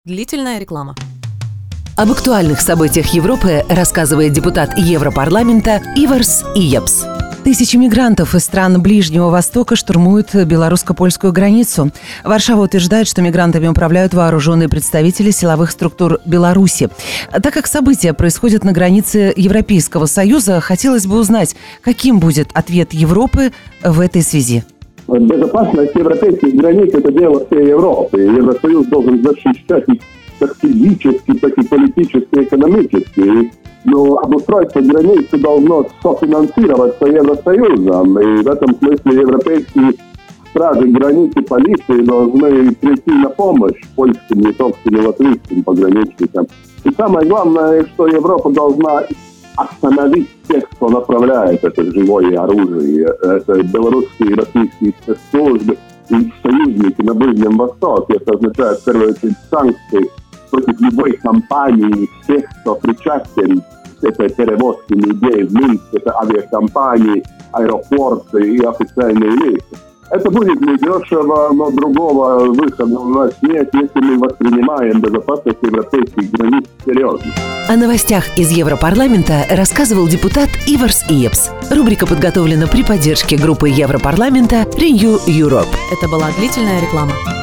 Длительная реклама. Об актуальных событиях Европы рассказывает депутат Европарламента Иварс Иепс. Тысячи мигрантов из стран Ближнего Востока штурмуют белорусско-польскую границу. Варшава утверждает, что мигрантами управляют вооруженные представители силовых структур Беларуси. Так как события происходят на границе Европейского Союза, хотелось бы узнать, каким будет ответ Европы в этой связи. Безопасность европейских границ – это дело всей Европы. Евросоюз должен защищать их как физически, так и политически, экономически. Но обустройство границы должно софинансироваться Евросоюзом. И в этом смысле европейские стражи границ и полиции должны прийти на помощь польским, литовским и латвийским пограничникам. И самое главное, что Европа должна остановить тех, кто направляет это живое оружие. Это белорусские и российские спецслужбы и союзники на Ближнем Востоке. Это означает, в первую очередь, санкции против любой компании, всех, кто причастен к этой перевозке людей в Минск, это авиакомпании, аэропорты и официальные лица. Это будет недешево, но другого выхода у нас нет, если мы воспринимаем безопасность европейских границ серьезно. О новостях из Европарламента рассказывал депутат Иварс Иепс. Рубрика подготовлена при поддержке группы Европарламента Renew Europe. Это была длительная реклама.